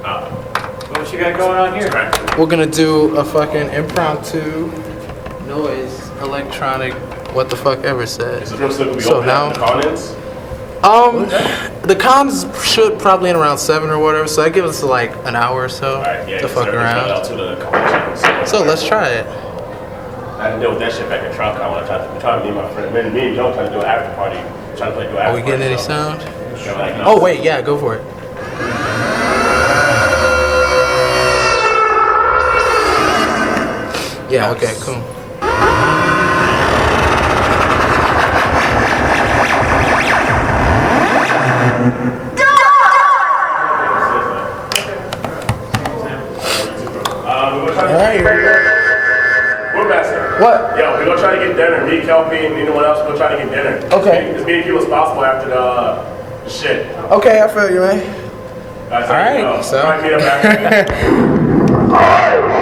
What you got going on here? We're gonna do a fucking impromptu noise electronic what the fuck ever said. Is the room still gonna be So open now- after the call-ins? The cons should probably in around 7 or whatever, so that gives us like an hour or so Alright, yeah, to fuck around. out to the competition. So let's try it. I had to deal with that shit back in Trump. I want to try to meet my friend. Me and Joe trying to do an after party. Trying to play do after Are we getting any party, sound? so, like, no. Oh wait, yeah, go for it. Yeah, okay, cool. Alright, here we go. We're back. What? Yo, we're gonna try to get dinner. Me, Kelpie, and anyone else, we're gonna try to get dinner. Okay. As many people as possible after the shit. Okay, I feel you, man. Guys, Alright, you know, so. try to meet up after.